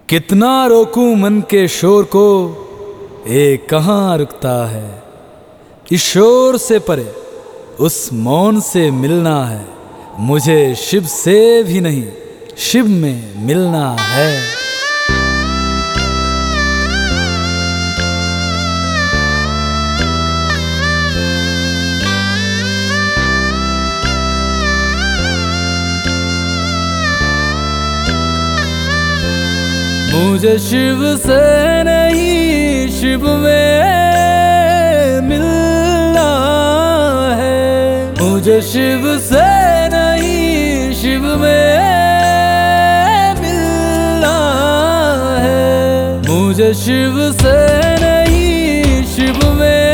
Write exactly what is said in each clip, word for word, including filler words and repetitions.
कितना रोकूं मन के शोर को, ये कहाँ रुकता है। इस शोर से परे उस मौन से मिलना है। मुझे शिव से भी नहीं, शिव में मिलना है। मुझे शिव से नहीं, शिव में मिलना है। मुझे शिव से नहीं, शिव में मिलना है। मुझे शिव से नहीं, शिव में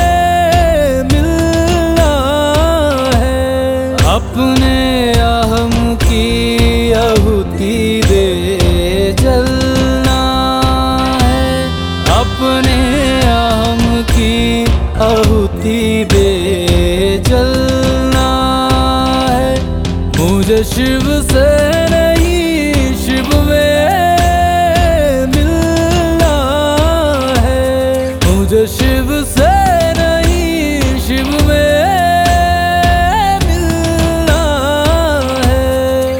मिलना है। अपने अहम की आहुति दे जलना है। अपने अहम की आहुति दे जलना है। मुझे शिव से नहीं, शिव में मिलना है। मुझे शिव से नहीं, शिव में मिलना है।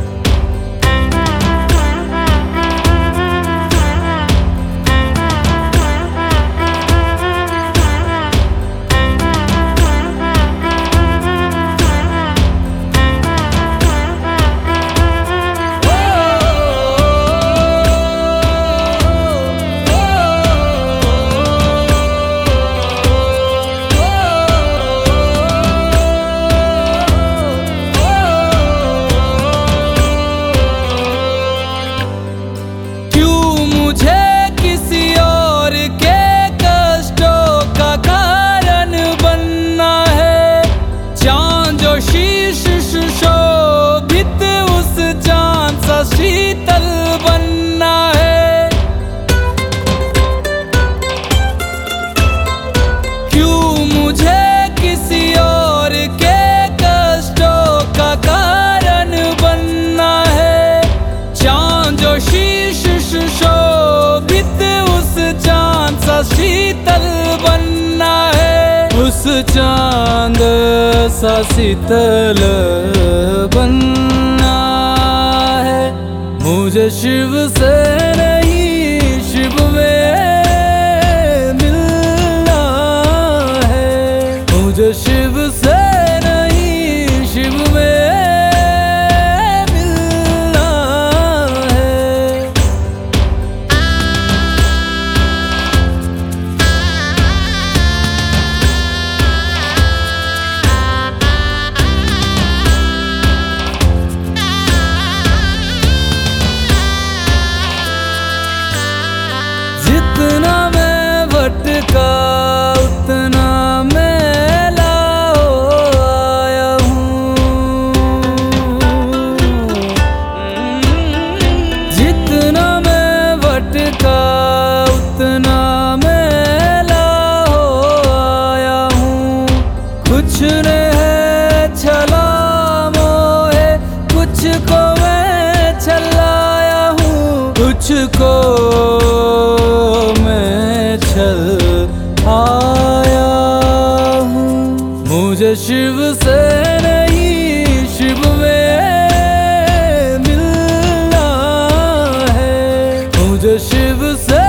शीतल बनना है। क्यों मुझे किसी और के कष्टों का कारण बनना है। चांद जो शीश सुशोभित, उस चांद सा शीतल बनना है। उस चांद सा शीतल बनना है। मुझे शिव से नहीं, शिव में मिलना है। मुझे शिव से नहीं, शिव में मिलना है। जितना मैं भटका उतना मैं लाओ आया हूँ। जितना मैं भटका उतना मैं लाओ आया हूँ। कुछ ने है छला मोहे, कुछ को मैं छलाया हूँ। कुछ को आया हूँ। मुझे शिव से नहीं, शिव में मिलना है। मुझे शिव से